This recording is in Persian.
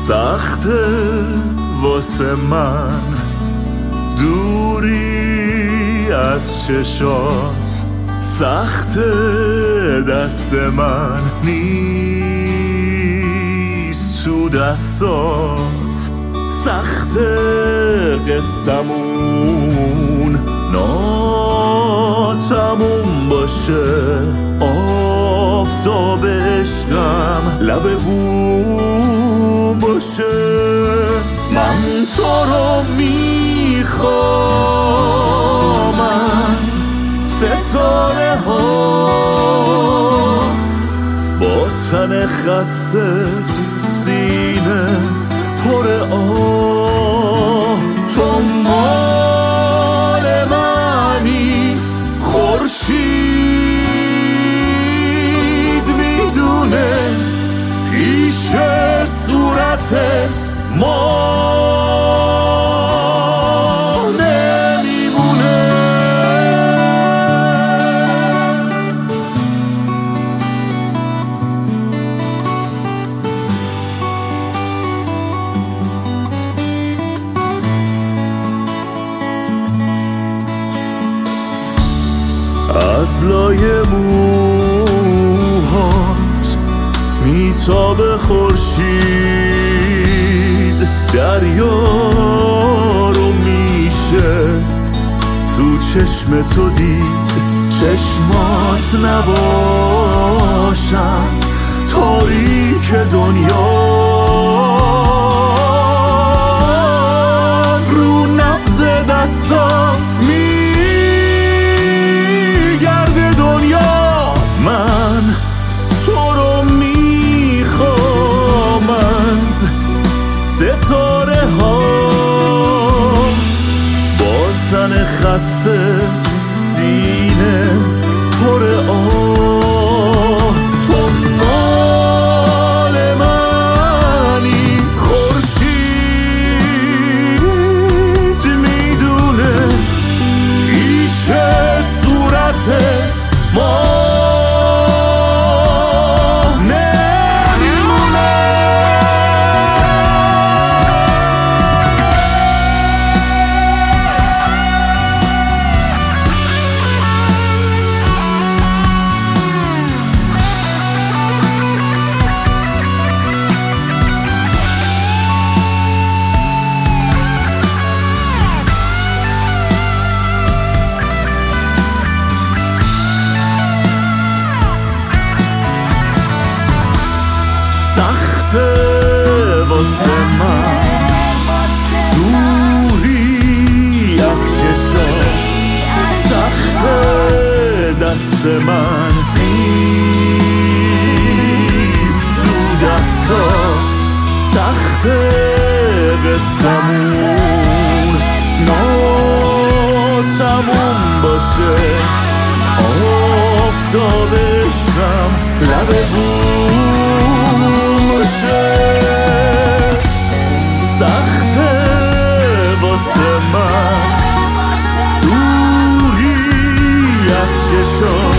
سخته واسه من دوری از چشات، سخته دست من نیست تو دستات، سخته قصمون ناتموم باشه، آفتاب عشقم لب بوم باشه. من تو رو میخوام از ستاره ها، با تن خسته سینه پر آه. تو مال منی، خورشید میدونه پیش صورتت ما نمیمونه. از لای موهات میتابه خورشید، دریا رو میشه تو چشم تو دید. چشمات نباشن تاریک دنیا، رو نبض دستات میگرده دنیا. من تو رو میخوام از ستاره ها، با تن خسته سینه پر آه. تو مال منی، خورشید میدونه پیش صورتت ما سخته واسه من دوری از چشات، سخته دست من نیست تو دستات، سخته قصمون ناتموم باشه، آفتاب عشقم لب بوم باشه. سخته واسه من دوری از چشات،